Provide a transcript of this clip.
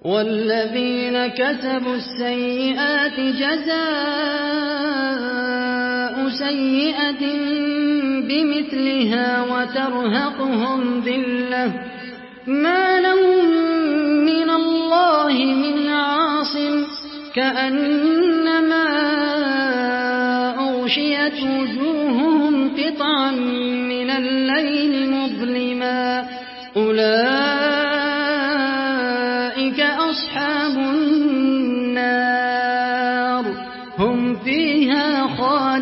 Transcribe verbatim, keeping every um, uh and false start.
وَالَّذِينَ كَسَبُوا السَّيِّئَاتِ جَزَاءُ سَيِّئَةٍ بِمِثْلِهَا وَتَرْهَقُهُمْ ذِلَّةٌ مَّا لَهُم مِّنَ اللَّهِ مِنْ عَاصِمٍ كَأَنَّمَا أُغْشِيَتْ وُجُوهُهُمْ قِطَعًا مِّنَ اللَّيْلِ مُظْلِمًا أُولَٰئِكَ أَصْحَابُ النَّارِ هُمْ فِيهَا خَالِدُونَ